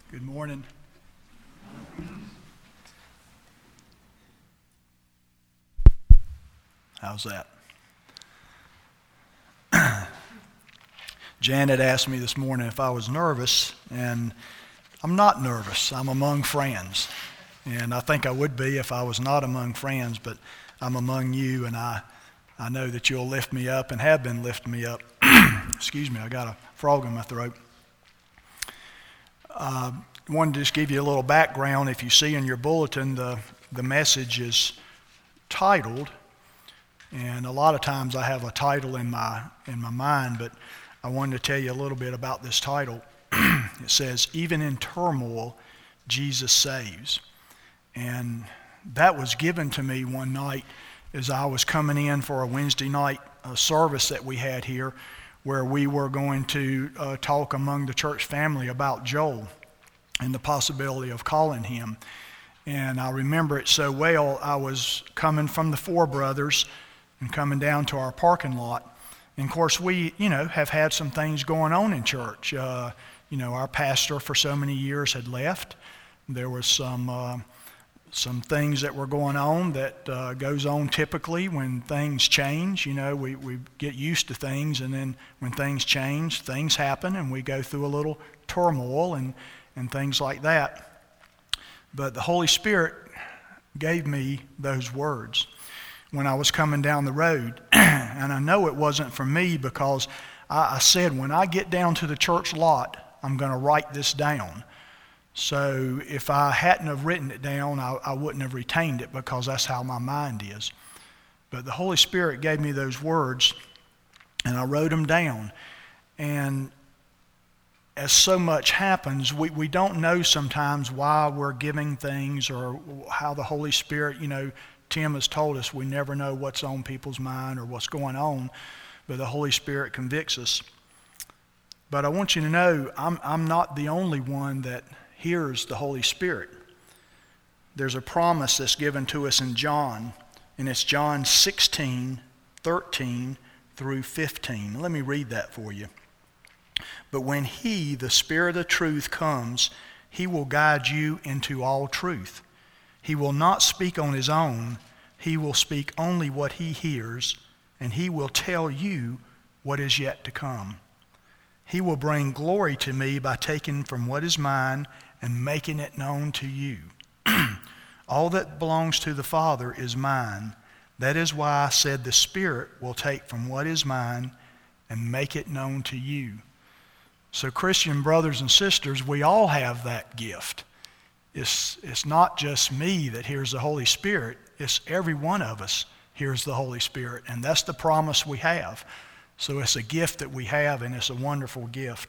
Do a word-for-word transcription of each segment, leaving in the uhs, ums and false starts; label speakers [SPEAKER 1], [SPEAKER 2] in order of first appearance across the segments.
[SPEAKER 1] Good morning. How's that? Janet asked me this morning if I was nervous, and I'm not nervous. I'm among friends, and I think I would be if I was not among friends, but I'm among you, and I, I know that you'll lift me up and have been lifting me up. Excuse me, I got a frog in my throat. I uh, wanted to just give you a little background. If you see in your bulletin, the, the message is titled, and a lot of times I have a title in my in my mind, but I wanted to tell you a little bit about this title. It says, "Even in Turmoil, Jesus Saves." And that was given to me one night as I was coming in for a Wednesday night uh, service that we had here, where we were going to uh, talk among the church family about Joel and the possibility of calling him. And I remember it so well. I was coming from the Four Brothers and coming down to our parking lot. And of course, we, you know, have had some things going on in church. Uh, you know, our pastor for so many years had left. There was some uh, some things that were going on that uh, goes on typically when things change. You know, we, we get used to things, and then when things change, things happen, and we go through a little turmoil and, and things like that. But the Holy Spirit gave me those words when I was coming down the road. And I know it wasn't for me, because I, I said, when I get down to the church lot, I'm going to write this down. So if I hadn't have written it down, I, I wouldn't have retained it, because that's how my mind is. But the Holy Spirit gave me those words, and I wrote them down. And as so much happens, we, we don't know sometimes why we're giving things, or how the Holy Spirit, you know, Tim has told us we never know what's on people's mind or what's going on, but the Holy Spirit convicts us. But I want you to know, I'm, I'm not the only one that hears the Holy Spirit. There's a promise that's given to us in John, and it's John sixteen, thirteen through fifteen. Let me read that for you. "But when he, the Spirit of truth, comes, he will guide you into all truth. He will not speak on his own. He will speak only what he hears, and he will tell you what is yet to come. He will bring glory to me by taking from what is mine and making it known to you. All that belongs to the Father is mine. That is why I said the Spirit will take from what is mine and make it known to you." So Christian brothers and sisters, we all have that gift. It's, it's not just me that hears the Holy Spirit. It's every one of us hears the Holy Spirit, and that's the promise we have. So it's a gift that we have, and it's a wonderful gift.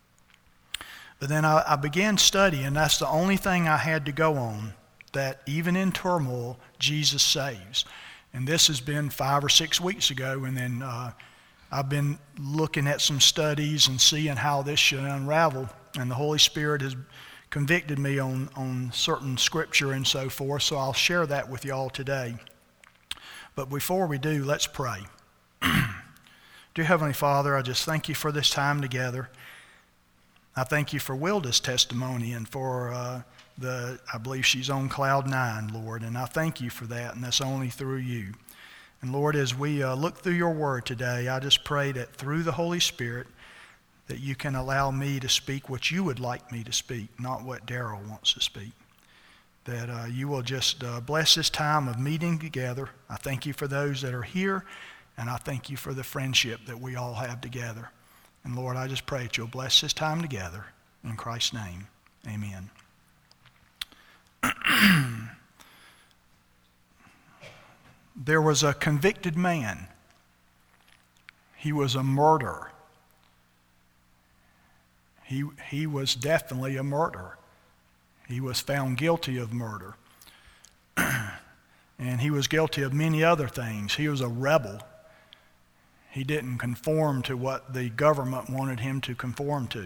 [SPEAKER 1] But then I, I began studying. That's the only thing I had to go on, that even in turmoil, Jesus saves. And this has been five or six weeks ago, and then uh, I've been looking at some studies and seeing how this should unravel, and the Holy Spirit has convicted me on, on certain scripture and so forth, so I'll share that with y'all today. But before we do, let's pray. Dear Heavenly Father, I just thank you for this time together. I thank you for Wilda's testimony, and for uh, the, I believe she's on cloud nine, Lord, and I thank you for that, and that's only through you. And Lord, as we uh, look through your word today, I just pray that through the Holy Spirit, that you can allow me to speak what you would like me to speak, not what Daryl wants to speak. That uh, you will just uh, bless this time of meeting together. I thank you for those that are here, and I thank you for the friendship that we all have together. And Lord, I just pray that you'll bless this time together. In Christ's name, amen. There was a convicted man. He was a murderer. He, he was definitely a murderer. He was found guilty of murder. And he was guilty of many other things. He was a rebel. He didn't conform to what the government wanted him to conform to.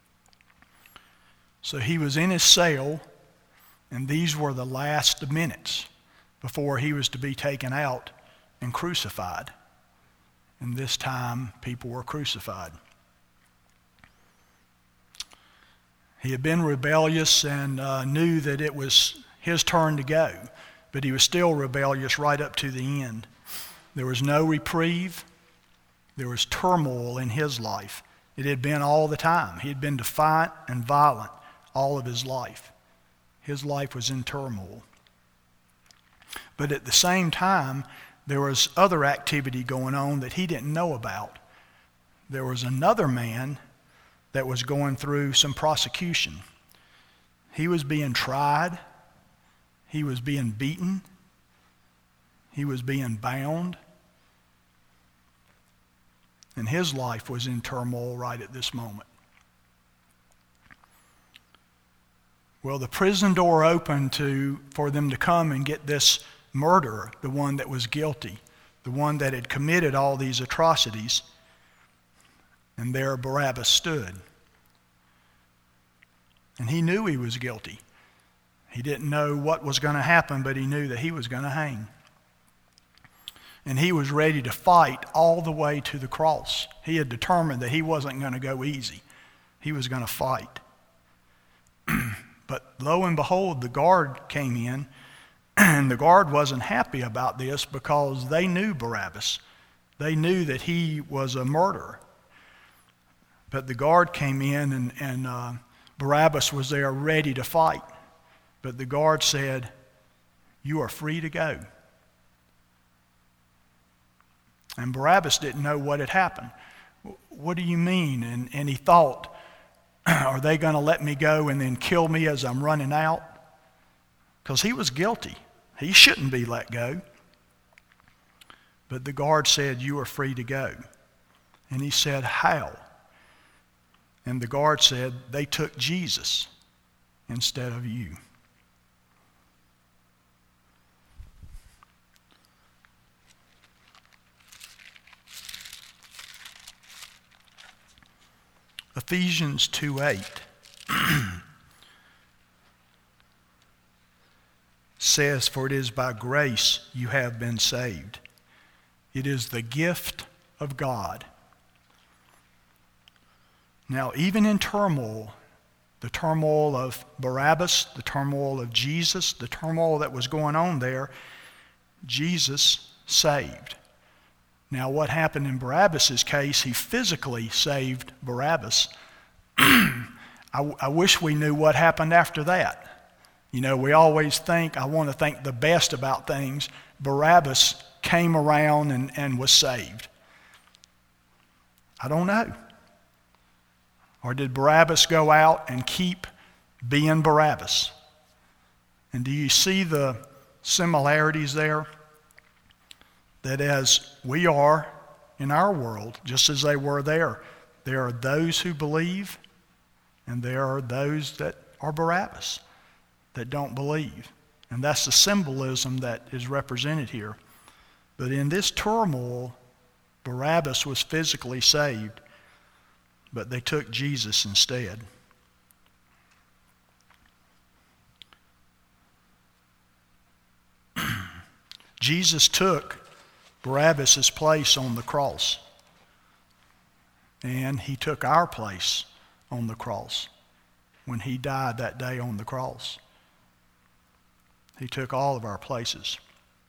[SPEAKER 1] So he was in his cell, and these were the last minutes before he was to be taken out and crucified. And this time, people were crucified. He had been rebellious and uh, knew that it was his turn to go, but he was still rebellious right up to the end. There was no reprieve. There was turmoil in his life. It had been all the time. He had been defiant and violent all of his life. His life was in turmoil. But at the same time, there was other activity going on that he didn't know about. There was another man that was going through some prosecution. He was being tried. He was being beaten. He was being bound. And his life was in turmoil right at this moment. Well, the prison door opened to, for them to come and get this murderer, the one that was guilty, the one that had committed all these atrocities. And there Barabbas stood. And he knew he was guilty. He didn't know what was going to happen, but he knew that he was going to hang. And he was ready to fight all the way to the cross. He had determined that he wasn't going to go easy. He was going to fight. But lo and behold, the guard came in, and the guard wasn't happy about this because they knew Barabbas. They knew that he was a murderer. But the guard came in, and, and uh, Barabbas was there ready to fight. But the guard said, "You are free to go." And Barabbas didn't know what had happened. "What do you mean?" And, and he thought, are they going to let me go and then kill me as I'm running out? Because he was guilty. He shouldn't be let go. But the guard said, "You are free to go." And he said, "How?" And the guard said, "They took Jesus instead of you." Ephesians two eight says, "For it is by grace you have been saved. It is the gift of God." Now, even in turmoil, the turmoil of Barabbas, the turmoil of Jesus, the turmoil that was going on there, Jesus saved. Now, what happened in Barabbas' case, he physically saved Barabbas. I, I wish we knew what happened after that. You know, we always think, I want to think the best about things. Barabbas came around and, and was saved. I don't know. Or did Barabbas go out and keep being Barabbas? And do you see the similarities there? That as we are in our world, just as they were there, there are those who believe and there are those that are Barabbas, that don't believe. And that's the symbolism that is represented here. But in this turmoil, Barabbas was physically saved, but they took Jesus instead. Jesus took Barabbas' place on the cross. And he took our place on the cross when he died that day on the cross. He took all of our places.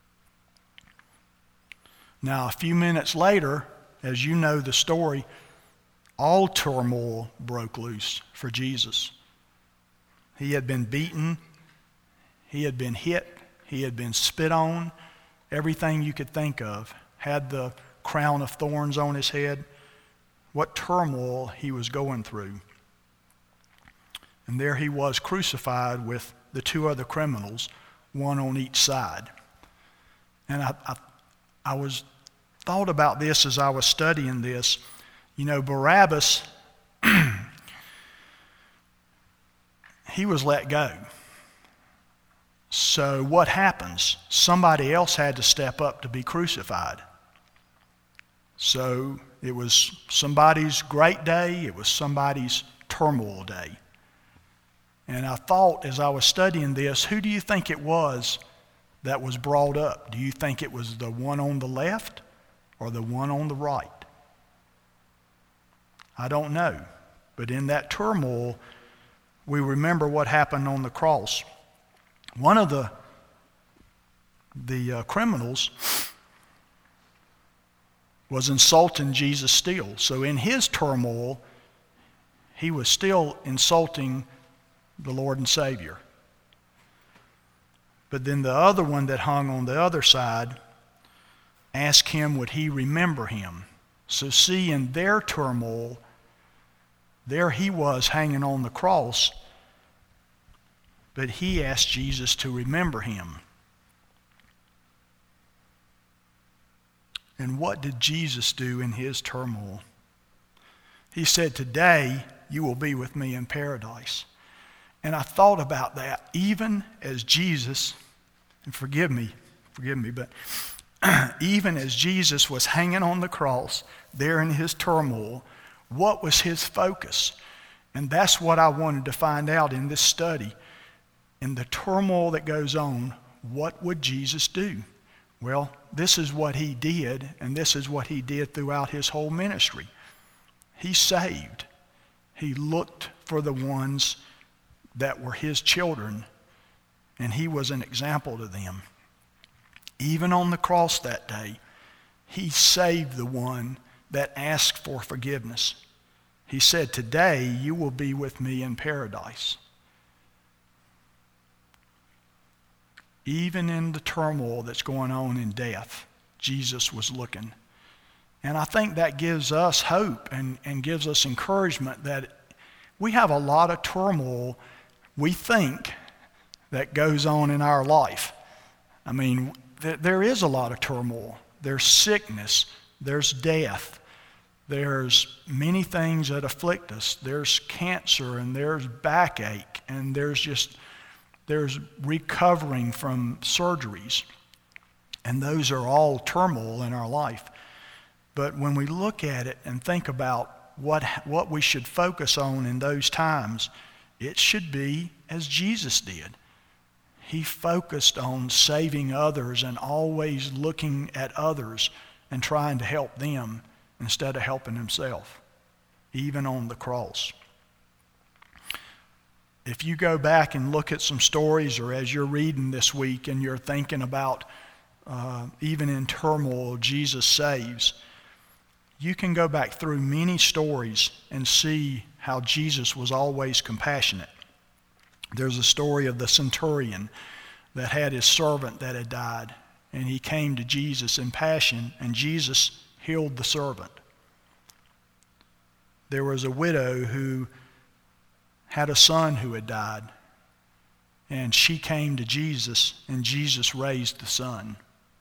[SPEAKER 1] Now, a few minutes later, as you know the story, all turmoil broke loose for Jesus. He had been beaten. He had been hit. He had been spit on. Everything you could think of. Had the crown of thorns on his head. What turmoil he was going through. And there he was crucified with the two other criminals, one on each side. And I, I, I was thought about this as I was studying this. You know, Barabbas, he was let go. So what happens? Somebody else had to step up to be crucified. So it was somebody's great day, it was somebody's turmoil day. And I thought as I was studying this, who do you think it was that was brought up? Do you think it was the one on the left or the one on the right? I don't know. But in that turmoil, we remember what happened on the cross. One of the, the uh, criminals was insulting Jesus still. So in his turmoil, he was still insulting the Lord and Savior. But then the other one that hung on the other side asked him, would he remember him? So see, in their turmoil, there he was hanging on the cross, but he asked Jesus to remember him. And what did Jesus do in his turmoil? He said, today you will be with me in paradise. And I thought about that, even as Jesus, and forgive me, forgive me, but even as Jesus was hanging on the cross there in his turmoil, what was his focus? And that's what I wanted to find out in this study. In the turmoil that goes on, what would Jesus do? Well, this is what he did, and this is what he did throughout his whole ministry. He saved. He looked for the ones that were his children, and he was an example to them. Even on the cross that day, he saved the one that asked for forgiveness. He said, today you will be with me in paradise. Even in the turmoil that's going on in death, Jesus was looking. And I think that gives us hope and, and gives us encouragement that we have a lot of turmoil, we think, that goes on in our life. I mean, th- there is a lot of turmoil. There's sickness. There's death. There's many things that afflict us. There's cancer, and there's backache, and there's just... There's recovering from surgeries, and those are all turmoil in our life. But when we look at it and think about what, what we should focus on in those times, it should be as Jesus did. He focused on saving others and always looking at others and trying to help them instead of helping himself, even on the cross. If you go back and look at some stories, or as you're reading this week and you're thinking about uh, even in turmoil, Jesus saves, you can go back through many stories and see how Jesus was always compassionate. There's a story of the centurion that had his servant that had died, and he came to Jesus in passion, and Jesus healed the servant. There was a widow who had a son who had died, and she came to Jesus, and Jesus raised the son.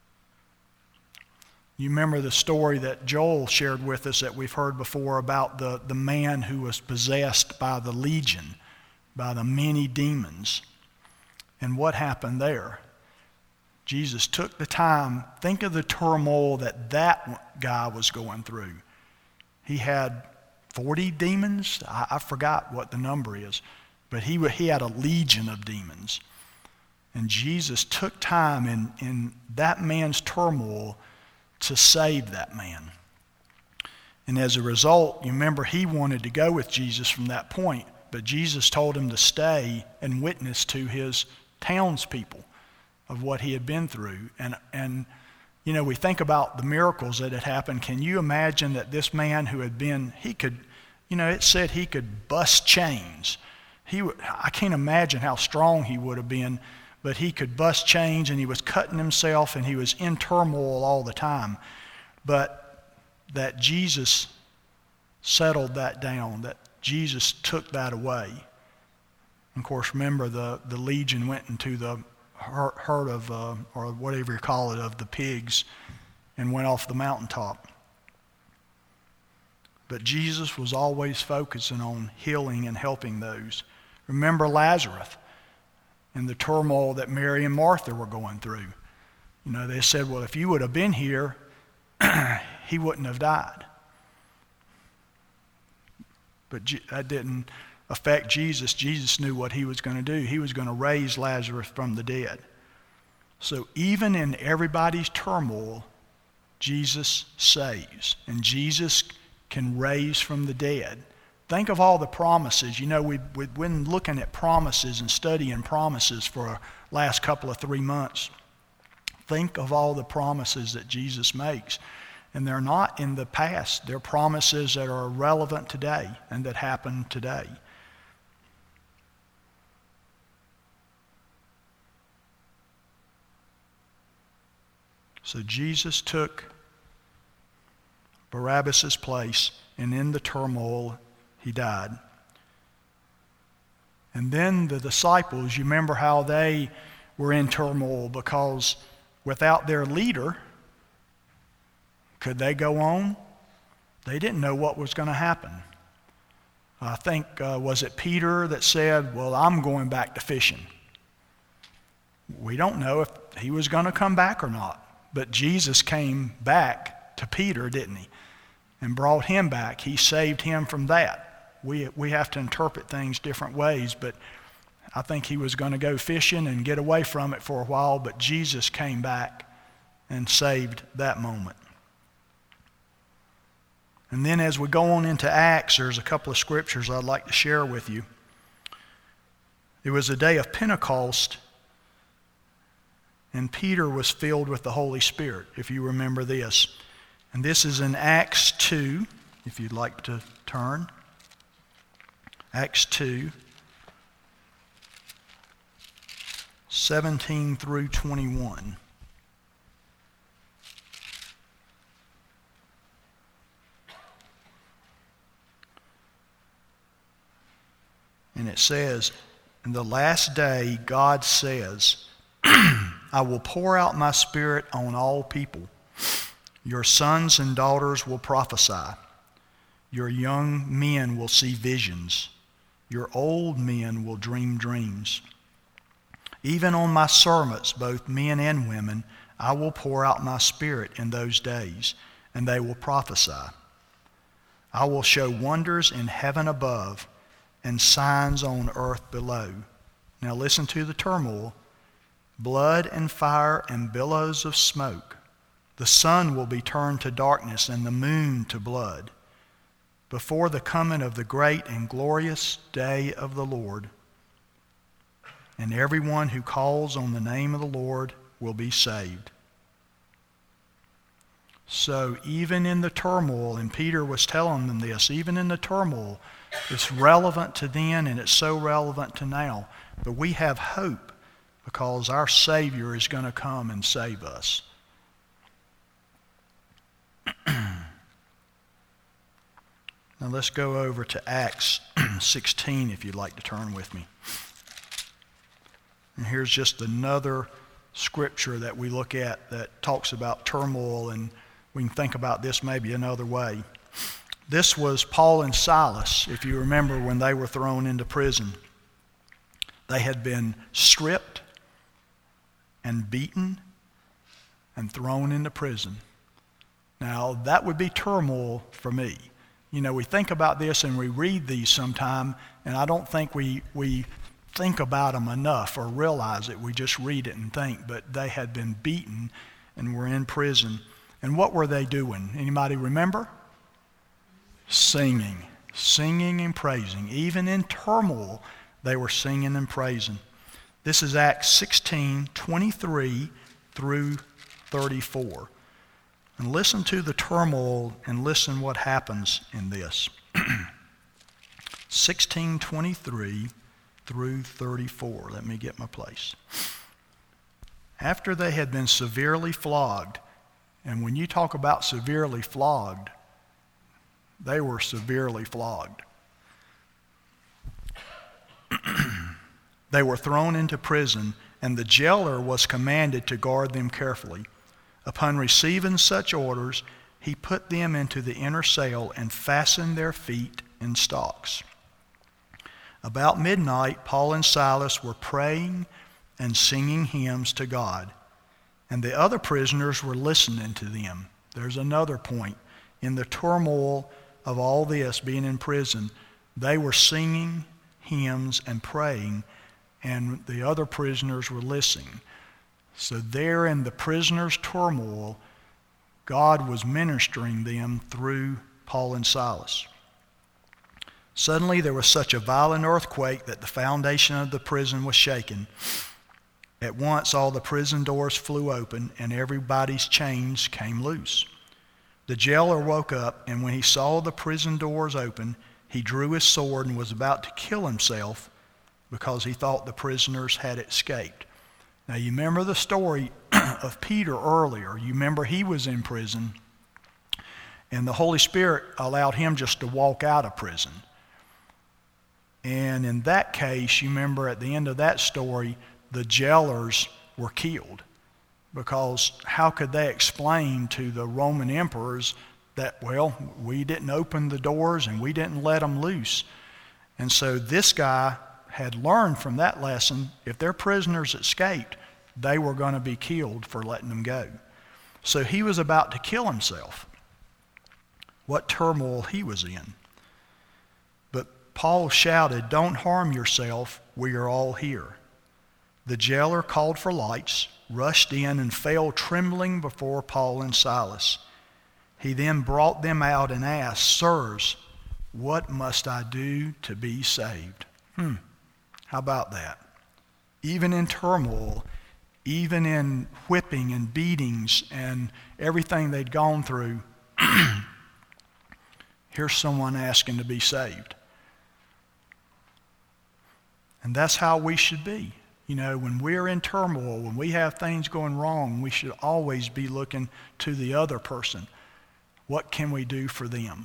[SPEAKER 1] You remember the story that Joel shared with us that we've heard before about the, the man who was possessed by the legion, by the many demons. And what happened there? Jesus took the time. Think of the turmoil that that guy was going through. He had forty demons? I, I forgot what the number is. But he, he had a legion of demons. And Jesus took time in, in that man's turmoil to save that man. And as a result, you remember he wanted to go with Jesus from that point, but Jesus told him to stay and witness to his townspeople of what he had been through. And, and you know, we think about the miracles that had happened. Can you imagine that this man who had been, he could, you know, it said he could bust chains. He, I can't imagine how strong he would have been, but he could bust chains, and he was cutting himself, and he was in turmoil all the time. But that Jesus settled that down, that Jesus took that away. Of course, remember the, the legion went into the herd of, uh, or whatever you call it, of the pigs, and went off the mountaintop. But Jesus was always focusing on healing and helping those. Remember Lazarus and the turmoil that Mary and Martha were going through. You know, they said, well, if you would have been here, he wouldn't have died. But that didn't affect Jesus. Jesus knew what he was going to do. He was going to raise Lazarus from the dead. So even in everybody's turmoil, Jesus saves. And Jesus can raise from the dead. Think of all the promises. You know, we've, we've been looking at promises and studying promises for the last couple of three months. Think of all the promises that Jesus makes. And they're not in the past. They're promises that are relevant today and that happen today. So Jesus took Barabbas' place, and in the turmoil, he died. And then the disciples, you remember how they were in turmoil because without their leader, could they go on? They didn't know what was going to happen. I think, uh, was it Peter that said, well, I'm going back to fishing. We don't know if he was going to come back or not. But Jesus came back to Peter, didn't he? And brought him back. He saved him from that. We, we have to interpret things different ways, but I think he was going to go fishing and get away from it for a while, but Jesus came back and saved that moment. And then as we go on into Acts, there's a couple of scriptures I'd like to share with you. It was a day of Pentecost, and Peter was filled with the Holy Spirit, if you remember this. And this is in Acts two, if you'd like to turn. Acts two, seventeen through twenty-one. And it says, in the last day, God says, I will pour out my Spirit on all people. Your sons and daughters will prophesy. Your young men will see visions. Your old men will dream dreams. Even on my servants, both men and women, I will pour out my Spirit in those days, and they will prophesy. I will show wonders in heaven above and signs on earth below. Now listen to the turmoil. Blood and fire and billows of smoke. The sun will be turned to darkness and the moon to blood before the coming of the great and glorious day of the Lord. And everyone who calls on the name of the Lord will be saved. So even in the turmoil, and Peter was telling them this, even in the turmoil, it's relevant to then and it's so relevant to now. But we have hope because our Savior is going to come and save us. Now let's go over to Acts sixteen if you'd like to turn with me. And here's just another scripture that we look at that talks about turmoil, and we can think about this maybe another way. This was Paul and Silas, if you remember when they were thrown into prison. They had been stripped and beaten and thrown into prison. Now, that would be turmoil for me. You know, we think about this and we read these sometime, and I don't think we, we think about them enough or realize it. We just read it and think. But they had been beaten and were in prison. And what were they doing? Anybody remember? Singing. Singing and praising. Even in turmoil, they were singing and praising. This is Acts sixteen, twenty-three through thirty-four. And listen to the turmoil and listen what happens in this. sixteen twenty-three through thirty-four. Let me get my place. After they had been severely flogged, and when you talk about severely flogged, they were severely flogged. They were thrown into prison, and the jailer was commanded to guard them carefully. Upon receiving such orders, he put them into the inner cell and fastened their feet in stocks. About midnight, Paul and Silas were praying and singing hymns to God, and the other prisoners were listening to them. There's another point. In the turmoil of all this, being in prison, they were singing hymns and praying, and the other prisoners were listening. So there in the prisoners' turmoil, God was ministering them through Paul and Silas. Suddenly there was such a violent earthquake that the foundation of the prison was shaken. At once all the prison doors flew open and everybody's chains came loose. The jailer woke up, and when he saw the prison doors open, he drew his sword and was about to kill himself because he thought the prisoners had escaped. Now you remember the story of Peter earlier. You remember he was in prison, and the Holy Spirit allowed him just to walk out of prison. And in that case, you remember at the end of that story, the jailers were killed, because how could they explain to the Roman emperors that, well, we didn't open the doors and we didn't let them loose? And so this guy had learned from that lesson, if their prisoners escaped, they were going to be killed for letting them go. So he was about to kill himself. What turmoil he was in. But Paul shouted, "Don't harm yourself, we are all here." The jailer called for lights, rushed in, and fell trembling before Paul and Silas. He then brought them out and asked, "Sirs, what must I do to be saved?" Hmm, how about that? Even in turmoil, even in whipping and beatings and everything they'd gone through, here's someone asking to be saved. And that's how we should be. You know, when we're in turmoil, when we have things going wrong, we should always be looking to the other person. What can we do for them?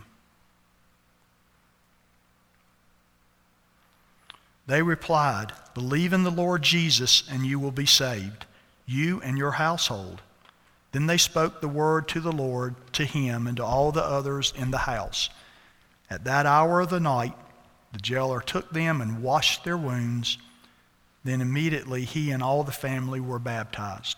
[SPEAKER 1] They replied, "Believe in the Lord Jesus and you will be saved, you and your household." Then they spoke the word to the Lord, to him, and to all the others in the house. At that hour of the night, the jailer took them and washed their wounds. Then immediately he and all the family were baptized.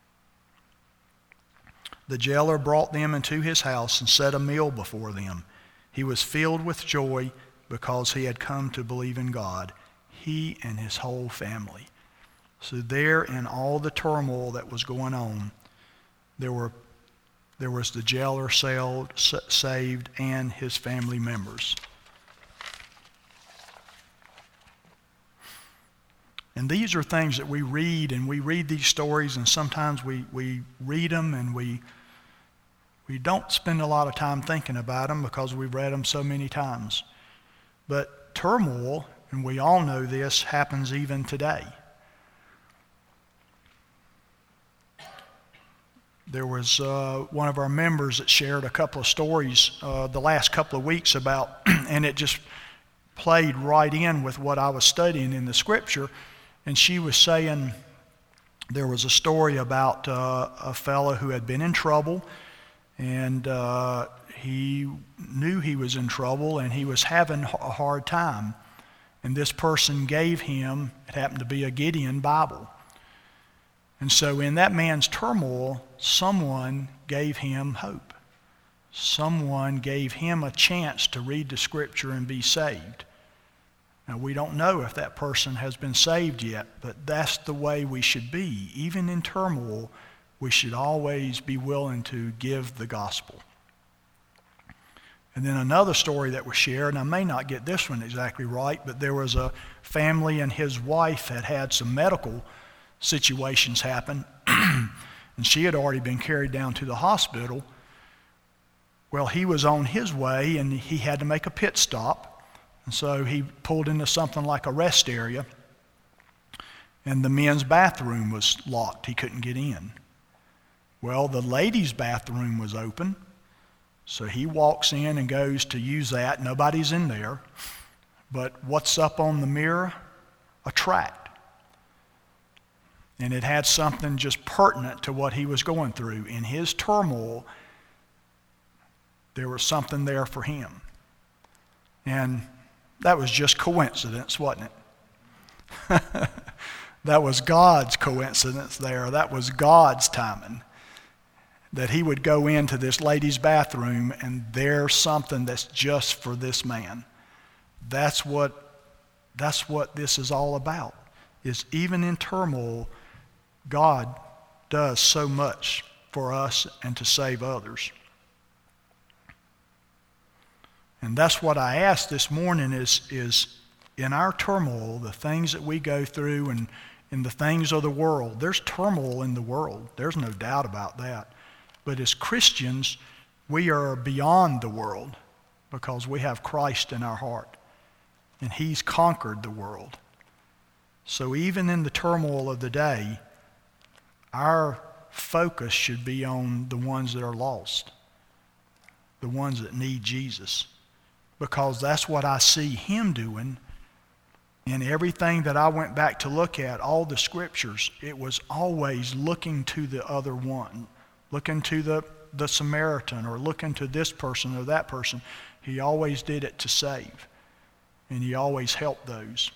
[SPEAKER 1] The jailer brought them into his house and set a meal before them. He was filled with joy because he had come to believe in God, he and his whole family. So there, in all the turmoil that was going on, there were there was the jailer saved and his family members. And these are things that we read, and we read these stories, and sometimes we, we read them and we we don't spend a lot of time thinking about them because we've read them so many times. But turmoil, and we all know this, happens even today. There was uh, one of our members that shared a couple of stories uh, the last couple of weeks about, and it just played right in with what I was studying in the scripture. And she was saying there was a story about uh, a fellow who had been in trouble, and uh, he knew he was in trouble, and he was having a hard time. And this person gave him, it happened to be a Gideon Bible. And so in that man's turmoil, someone gave him hope. Someone gave him a chance to read the scripture and be saved. Now, we don't know if that person has been saved yet, but that's the way we should be. Even in turmoil, we should always be willing to give the gospel. And then another story that was shared, and I may not get this one exactly right, but there was a family and his wife had had some medical situations happen, and she had already been carried down to the hospital. Well, he was on his way, and he had to make a pit stop. And so he pulled into something like a rest area, and the men's bathroom was locked. He couldn't get in. Well, the ladies' bathroom was open, so he walks in and goes to use that. Nobody's in there. But what's up on the mirror? A tract. And it had something just pertinent to what he was going through. In his turmoil, there was something there for him. And that was just coincidence, wasn't it? That was God's coincidence there. That was God's timing. That he would go into this lady's bathroom and there's something that's just for this man. That's what, that's what this is all about. Is even in turmoil, God does so much for us and to save others. And that's what I asked this morning is, is in our turmoil, the things that we go through and in the things of the world, there's turmoil in the world. There's no doubt about that. But as Christians, we are beyond the world because we have Christ in our heart. And he's conquered the world. So even in the turmoil of the day, our focus should be on the ones that are lost, the ones that need Jesus, because that's what I see him doing in everything that I went back to look at, all the scriptures. It was always looking to the other one, looking to the, the Samaritan, or looking to this person or that person. He always did it to save, and he always helped those.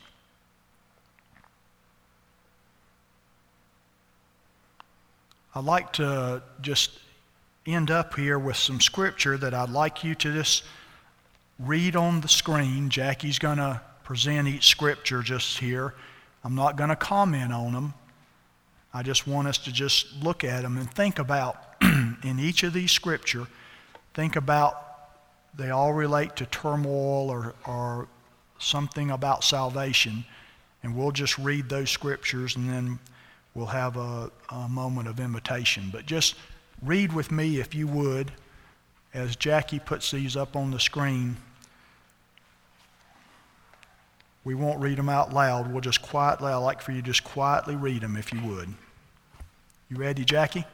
[SPEAKER 1] I'd like to just end up here with some scripture that I'd like you to just read on the screen. Jackie's going to present each scripture just here. I'm not going to comment on them. I just want us to just look at them and think about, in each of these scripture, think about, they all relate to turmoil or, or something about salvation. And we'll just read those scriptures and then we'll have a, a moment of invitation. But just read with me, if you would, as Jackie puts these up on the screen. We won't read them out loud. We'll just quietly, I'd like for you to just quietly read them, if you would. You ready, Jackie?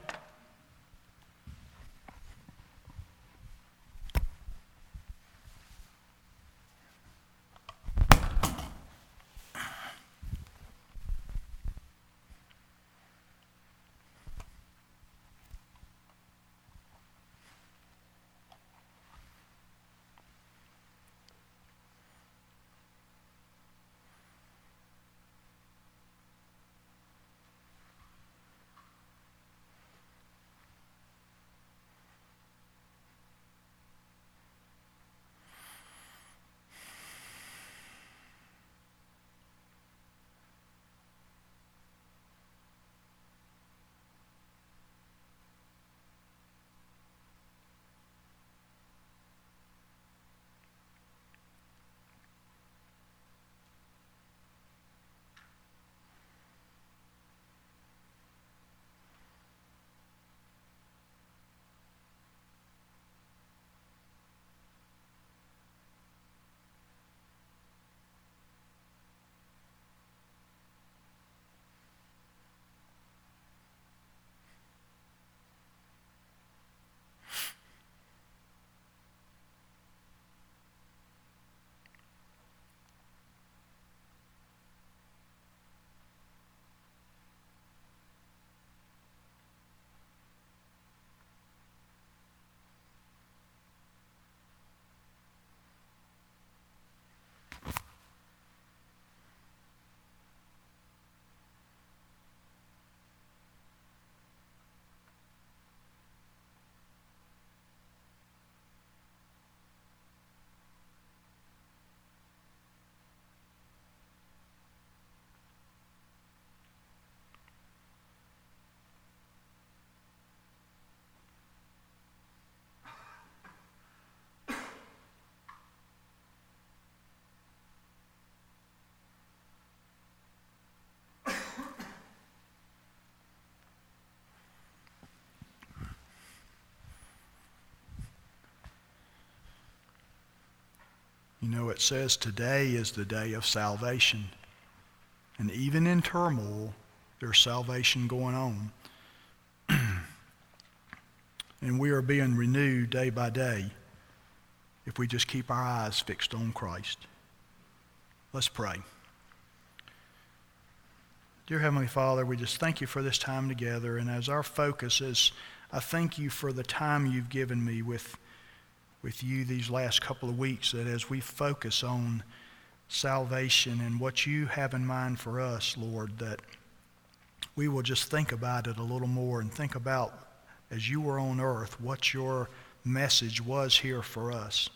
[SPEAKER 1] You know, it says today is the day of salvation. And even in turmoil, there's salvation going on. And we are being renewed day by day if we just keep our eyes fixed on Christ. Let's pray. Dear Heavenly Father, we just thank you for this time together. And as our focus is, I thank you for the time you've given me with, with you these last couple of weeks, that as we focus on salvation and what you have in mind for us, Lord, that we will just think about it a little more and think about, as you were on earth, what your message was here for us.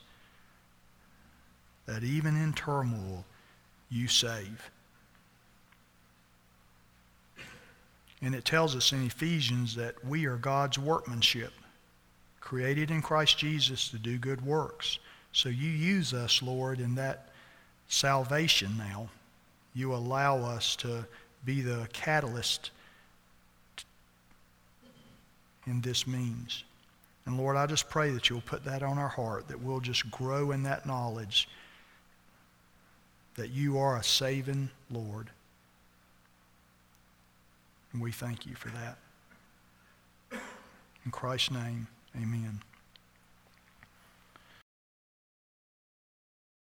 [SPEAKER 1] That even in turmoil, you save. And it tells us in Ephesians that we are God's workmanship, created in Christ Jesus to do good works, So you use us, Lord, in that salvation now. You allow us to be the catalyst in this means. And Lord, I just pray that you'll put that on our heart, that we'll just grow in that knowledge that you are a saving Lord. And we thank you for that. In Christ's name, amen.